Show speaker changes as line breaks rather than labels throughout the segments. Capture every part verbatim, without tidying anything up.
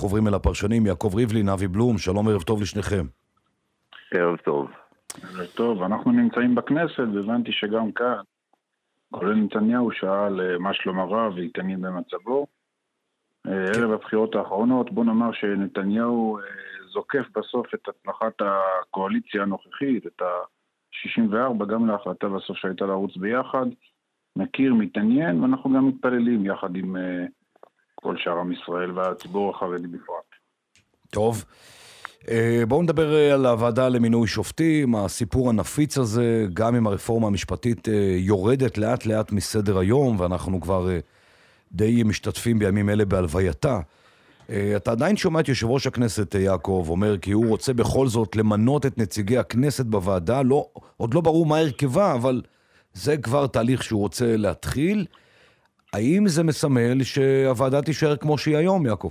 אנחנו עוברים אל הפרשנים, יעקב ריבלין, אבי בלום, שלום, ערב טוב לשניכם.
ערב טוב.
ערב טוב, אנחנו נמצאים בכנסת, והבנתי שגם כאן, כולל נתניהו שאל מה שלום הרב והתעניין במצבו. ערב הבחירות האחרונות, בוא נאמר שנתניהו זוקף בסוף את הצלחת הקואליציה הנוכחית, את ה-שישים וארבע, גם להחלטה בסוף שהייתה לערוץ ביחד, מכיר, מתעניין, ואנחנו גם מתפללים יחד עם כל שאר עם ישראל והציבור החרדי בפרט.
טוב, בואו נדבר על הוועדה למינוי שופטים. הסיפור הנפיץ הזה, גם עם הרפורמה המשפטית, יורדת לאט לאט מסדר היום, ואנחנו כבר די משתתפים בימים אלה בהלווייתה. אתה עדיין שומע את יושב ראש הכנסת יעקב אומר כי הוא רוצה בכל זאת למנות את נציגי הכנסת בוועדה, לא, עוד לא ברור מה הרכבה, אבל זה כבר תהליך שהוא רוצה להתחיל. האם זה מסמל שהוועדה תישאר כמו שהיא היום, יעקב?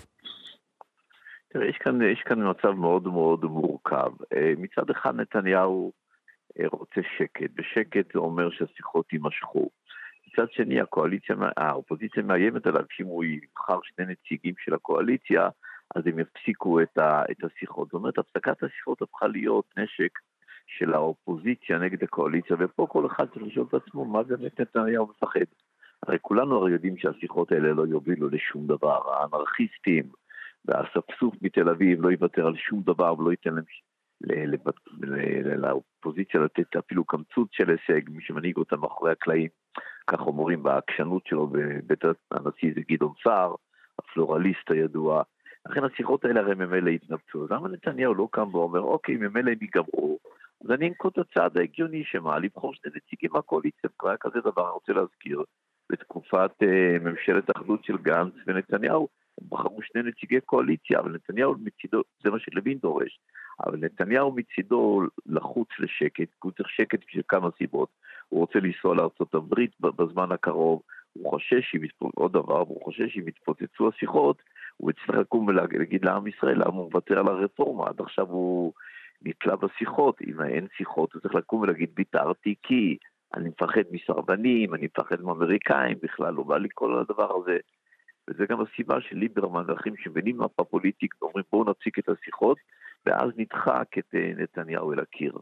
תראה, יש כאן, יש כאן מצב מאוד מאוד מורכב. מצד אחד נתניהו רוצה שקט, ושקט זה אומר שהשיחות יימשכו. מצד שני, הקואליציה, האופוזיציה מאיימת עליו, שאם הוא יבחר שני נציגים של הקואליציה, אז הם יפסיקו את, ה, את השיחות. זאת אומרת, הפסקת השיחות הפכה להיות נשק של האופוזיציה נגד הקואליציה, ופה כל אחד צריך לשאול את עצמו, מה באמת נתניהו מפחד? הרי כולנו הרי יודעים שהשיחות האלה לא יובילו לשום דבר. האנרכיסטים והספסוף מתל אביב לא יוותר על שום דבר, ולא ייתן להם לאופוזיציה לתת אפילו קמצות של הישג, מי שמנהיג אותם מאחורי הקלעים, כך אומרים בעקשנות שלו בבית הנשיא זה גדעון סער, הפלורליסט הידוע. לכן השיחות האלה הרי ממילא התנפצו. למה נתניהו לא קם ואומר, אוקיי, ממילא הם ייגמרו, אז אני אנקוט הצעד ההגיוני שמה, לבחור שני נציגים מהקואליציה, קרה כזה דבר, אני רוצה להזכיר, בתקופת uh, ממשלת אחדות של גנץ ונתניהו, הם בחרו שני נציגי קואליציה, אבל נתניהו מצידו, זה מה שלוין דורש, אבל נתניהו מצידו לחוץ לשקט, הוא צריך שקט בשביל כמה סיבות, הוא רוצה לנסוע לארצות הברית בזמן הקרוב, הוא חושש, עוד דבר, הוא חושש שאם יתפוצצו השיחות, הוא יצטרך לקום ולהגיד לעם ישראל, למה הוא מוותר על הרפורמה, עד עכשיו הוא נתלה בשיחות, אם אין שיחות, הוא צריך לקום ולהגיד, ביטרתי כי אני מפחד מסרבנים, אני מפחד מאמריקאים, בכלל לא בא לי כל הדבר הזה, וזה גם הסיבה של ליברמן ואחרים שמבינים מפה פוליטית, אומרים בואו נפסיק את השיחות, ואז נדחק את נתניהו אל הקיר.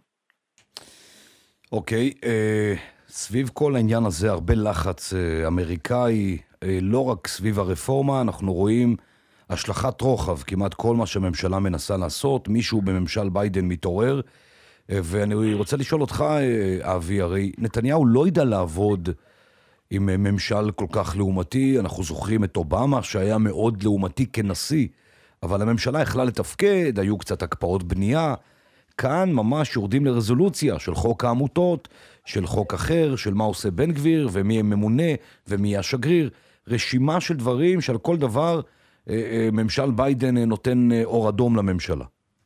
אוקיי, אה, סביב כל העניין הזה הרבה לחץ אה, אמריקאי, אה, לא רק סביב הרפורמה, אנחנו רואים השלכת רוחב, כמעט כל מה שהממשלה מנסה לעשות, מישהו בממשל ביידן מתעורר, אה, ואני רוצה לשאול אותך, אה, אבי, הרי נתניהו לא ידע לעבוד עם ממשל כל כך לעומתי, אנחנו זוכרים את אובמה שהיה מאוד לעומתי כנשיא, אבל הממשלה יכלה לתפקד, היו קצת הקפאות בנייה, כאן ממש יורדים לרזולוציה של חוק העמותות, של חוק אחר, של מה עושה בן גביר, ומי ממונה, ומי השגריר, רשימה של דברים שעל כל דבר ממשל ביידן נותן אור אדום לממשלה.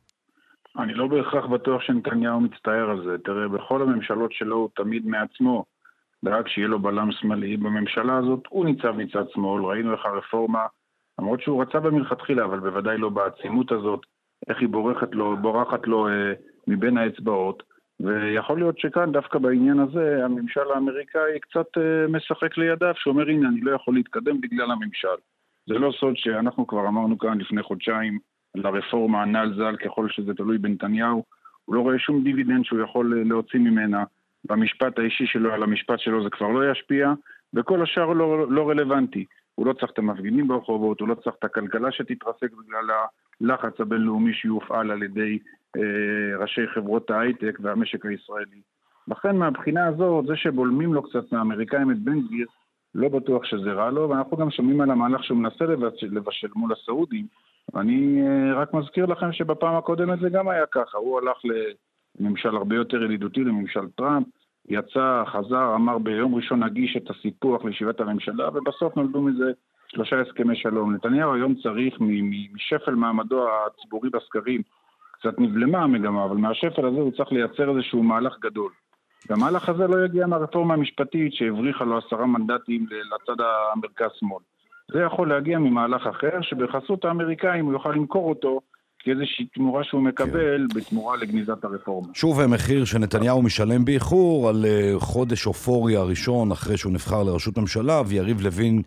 אני לא בהכרח בטוח שנתניהו מצטער על זה. תראה, בכל הממשלות שלו הוא תמיד מעצמו, דאג שיהיה לו בלם שמאלי. בממשלה הזאת הוא ניצב מצד שמאל, ראינו איך הרפורמה, למרות שהוא רצה במלכתחילה, אבל בוודאי לא בעצימות הזאת, איך היא בורחת לו, בורחת לו אה, מבין האצבעות, ויכול להיות שכאן דווקא בעניין הזה, הממשל האמריקאי קצת אה, משחק לידיו, שאומר הנה אני לא יכול להתקדם בגלל הממשל. זה לא סוד שאנחנו כבר אמרנו כאן לפני חודשיים, לרפורמה הנ"ל ז"ל, ככל שזה תלוי בנתניהו, הוא לא רואה שום דיבידנד שהוא יכול להוציא ממנה, במשפט האישי שלו על המשפט שלו זה כבר לא ישפיע, וכל השאר לא, לא רלוונטי. הוא לא צריך את המפגינים ברחובות, הוא לא צריך את הכלכלה שתתרסק בגלל הלחץ הבינלאומי שיופעל על ידי אה, ראשי חברות ההייטק והמשק הישראלי. לכן מהבחינה הזאת, זה שבולמים לו קצת מהאמריקאים את בן גביר, לא בטוח שזה רע לו, ואנחנו גם שומעים על המהלך שהוא מנסה לבשל מול הסעודים. אני אה, רק מזכיר לכם שבפעם הקודמת זה גם היה ככה, הוא הלך לממשל הרבה יותר ידידותי, לממשל טראמפ, יצא, חזר, אמר ביום ראשון נגיש את הסיפוח לישיבת הממשלה, ובסוף נולדו מזה שלושה הסכמי שלום. נתניהו היום צריך משפל מעמדו הציבורי בסקרים, קצת נבלמה המגמה, אבל מהשפל הזה הוא צריך לייצר איזשהו מהלך גדול. והמהלך הזה לא יגיע מהרפורמה המשפטית שהבריחה לו עשרה מנדטים לצד המרכז-שמאל. זה יכול להגיע ממהלך אחר, שבחסות האמריקאים הוא יוכל למכור אותו, כאיזושהי תמורה שהוא מקבל בתמורה לגניזת הרפורמה.
שוב המחיר שנתניהו משלם באיחור על חודש אופוריה הראשון אחרי שהוא נבחר לראשות ממשלה, ויריב לוין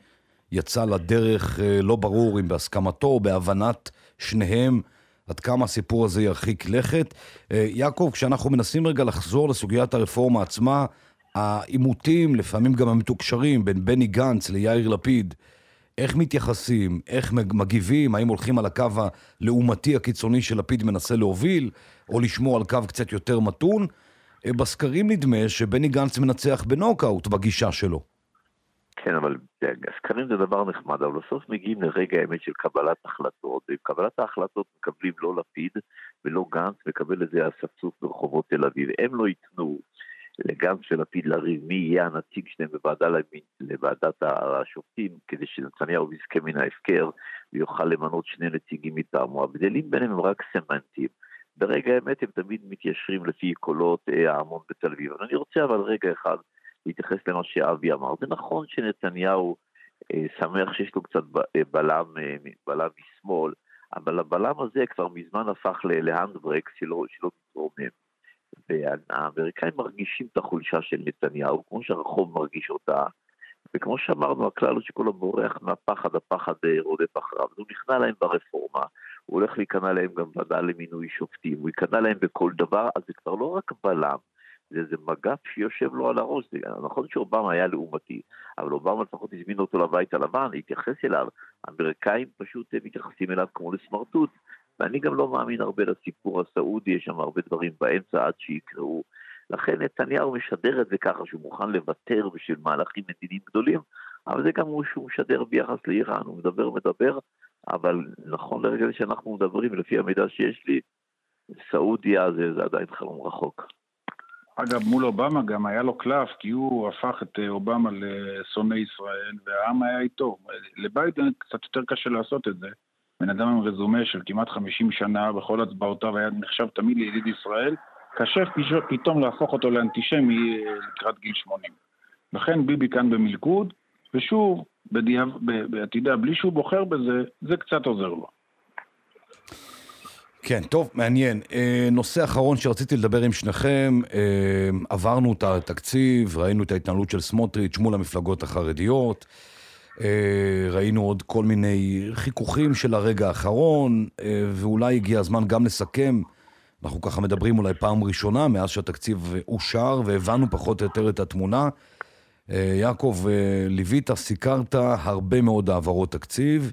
יצא לדרך, לא ברור אם בהסכמתו או בהבנת שניהם, עד כמה הסיפור הזה ירחיק לכת. יעקב, כשאנחנו מנסים רגע לחזור לסוגיית הרפורמה עצמה, העימותים, לפעמים גם המתוקשרים, בין בני גנץ ליאיר לפיד, איך מתייחסים, איך מגיבים, האם הולכים על הקו הלאומתי הקיצוני של לפיד מנסה להוביל, או לשמור על קו קצת יותר מתון? בסקרים נדמה שבני גנץ מנצח בנוקאוט בגישה שלו.
כן, אבל הסקרים זה דבר נחמד, אבל בסוף מגיעים לרגע האמת של קבלת החלטות, ובקבלת ההחלטות מקבלים לא לפיד ולא גנץ, מקבל את זה הספסוף ברחובות תל אביב. הם לא ייתנו לגנץ ולפיד לריב מי יהיה הנציג שלהם בוועדה לוועדת השופטים, כדי שנתניהו יזכה מן ההפקר ויוכל למנות שני נציגים מטעמו. הבדלים ביניהם הם רק סמנטיים. ברגע האמת הם תמיד מתיישרים לפי קולות ההמון בתל אביב. אני רוצה אבל רגע אחד להתייחס למה שאבי אמר. זה נכון שנתניהו אה, שמח שיש לו קצת בלם, אה, בלם משמאל, אבל הבלם הזה כבר מזמן הפך להנדברקס שלא, שלא מתרומם. והאמריקאים מרגישים את החולשה של נתניהו, כמו שהרחוב מרגיש אותה, וכמו שאמרנו, הכלל הוא שכל הבורח מהפחד, הפחד רודף אחריו, הוא נכנע להם ברפורמה, הוא הולך להיכנע להם גם ועדה למינוי שופטים, הוא ייכנע להם בכל דבר, אז זה כבר לא רק בלם, זה איזה מגף שיושב לו על הראש. זה נכון שאובמה היה לעומתי, אבל אובמה לפחות הזמין אותו לבית הלבן, התייחס אליו, האמריקאים פשוט מתייחסים אליו כמו לסמרטוט, ואני גם לא מאמין הרבה לסיפור הסעודי, יש שם הרבה דברים באמצע עד שיקראו. לכן נתניהו משדר את זה ככה שהוא מוכן לוותר בשביל מהלכים מדיניים גדולים, אבל זה גם הוא שהוא משדר ביחס לאיראן, הוא מדבר מדבר, אבל נכון לרגע שאנחנו מדברים, לפי המידע שיש לי, סעודיה זה, זה עדיין חלום רחוק.
אגב, מול אובמה גם היה לו קלף, כי הוא הפך את אובמה לשונא ישראל, והעם היה איתו. לביידן קצת יותר קשה לעשות את זה. בן אדם עם רזומה של כמעט חמישים שנה, בכל הצבעותיו היה נחשב תמיד לידיד ישראל, קשה פתאום להפוך אותו לאנטישמי לקראת גיל שמונים. לכן ביבי כאן במלכוד, ושוב, בעתידה, בלי שהוא בוחר בזה, זה קצת עוזר לו.
כן, טוב, מעניין. נושא אחרון שרציתי לדבר עם שניכם, עברנו את התקציב, ראינו את ההתנהלות של סמוטריץ' מול המפלגות החרדיות, ראינו עוד כל מיני חיכוכים של הרגע האחרון, ואולי הגיע הזמן גם לסכם, אנחנו ככה מדברים אולי פעם ראשונה, מאז שהתקציב אושר, והבנו פחות או יותר את התמונה. יעקב, ליווית, סיקרת הרבה מאוד העברות תקציב,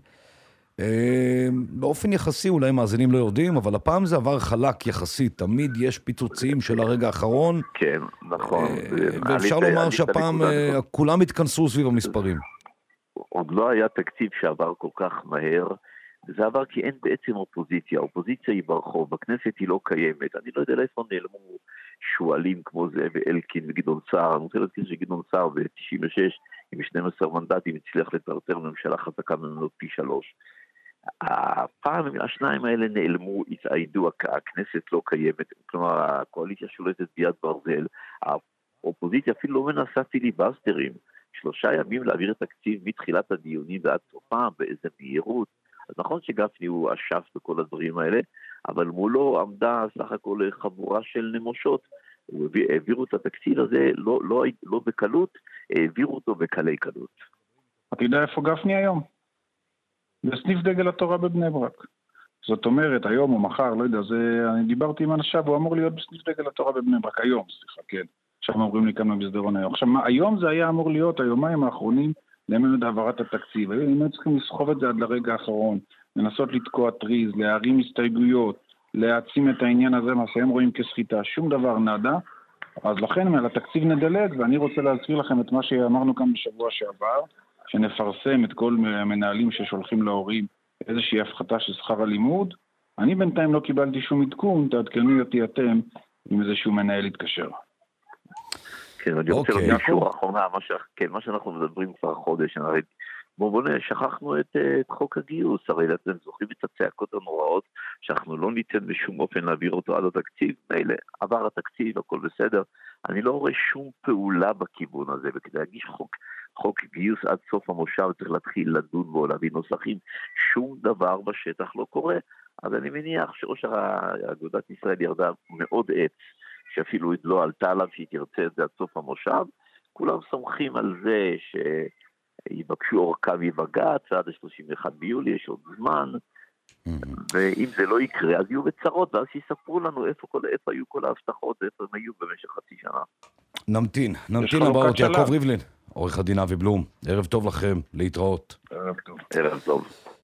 באופן יחסי אולי מאזינים לא יודעים, אבל הפעם זה עבר חלק יחסית, תמיד יש פיצוצים של הרגע האחרון.
כן, נכון.
ואפשר לומר שהפעם כולם התכנסו סביב המספרים.
עוד לא היה תקציב שעבר כל כך מהר, וזה עבר כי אין בעצם אופוזיציה, האופוזיציה היא ברחוב, בכנסת היא לא קיימת, אני לא יודע לאיפה נעלמו שואלים כמו זה ואלקין וגדעון סער, אני רוצה להזכיר שגדעון סער ב-תשעים ושש עם שנים עשר מנדטים הצליח לטרטר ממשלה חזקה ממנו פי שלוש. הפעם השניים האלה נעלמו, התעידו, הכנסת לא קיימת, כלומר הקואליציה שולטת ביד ברזל, האופוזיציה אפילו לא מנסה פיליבסטרים, שלושה ימים להעביר את תקציב מתחילת הדיונים ועד סופם באיזה מהירות. אז נכון שגפני הוא אשף בכל הדברים האלה, אבל מולו עמדה סך הכל חבורה של נמושות, העבירו את התקציב הזה לא, לא, לא בקלות, העבירו אותו בקלי קלות.
אתה יודע איפה גפני היום? בסניף דגל התורה בבני ברק. זאת אומרת, היום או מחר, לא יודע, זה, אני דיברתי עם אנשיו, הוא אמור להיות בסניף דגל התורה בבני ברק, היום, סליחה, כן. עכשיו אומרים לי כמה בסדרון היום. עכשיו, מה, היום זה היה אמור להיות, היומיים האחרונים, למד העברת התקציב. היום הם צריכים לסחוב את זה עד לרגע האחרון, לנסות לתקוע טריז, להרים הסתייגויות, להעצים את העניין הזה, מה שהם רואים כסחיטה, שום דבר נדה. אז לכן, על התקציב נדלג, ואני רוצה להזכיר לכם את מה שאמרנו כאן בשבוע שעבר, שנפרסם את כל המנהלים ששולחים להורים איזושהי הפחתה של שכר הלימוד. אני בינתיים לא קיבלתי שום עדכון, תעדכנו אותי אתם אם איזשהו מנהל יתקשר.
כן, אני רוצה להגיד שורה אחרונה, מה שאנחנו מדברים כבר חודש, בואו בואו שכחנו את חוק הגיוס, הרי אתם זוכרים את הצעקות הנוראות, שאנחנו לא ניתן בשום אופן להעביר אותו עד התקציב, מילא, עבר התקציב, הכל בסדר, אני לא רואה שום פעולה בכיוון הזה, וכדי להגיש חוק, חוק גיוס עד סוף המושב, צריך להתחיל לדון בו, להביא נוסחים, שום דבר בשטח לא קורה, אז אני מניח שראש אגודת ישראל ירדה מאוד עץ, שאפילו לא עלתה עליו שהיא תרצה את זה עד סוף המושב, כולם סומכים על זה ש... יבקשו אורכה מבג"ץ עד ה-שלושים ואחד ביולי, יש עוד זמן, ואם זה לא יקרה, אז יהיו בצרות, ואז שיספרו לנו איפה, כל, איפה היו כל ההבטחות, איפה הם היו במשך חצי שנה.
נמתין, נמתין הבאות, יעקב ריבלין, עורך הדין אבי בלום, ערב טוב לכם, להתראות.
ערב טוב.
ערב טוב.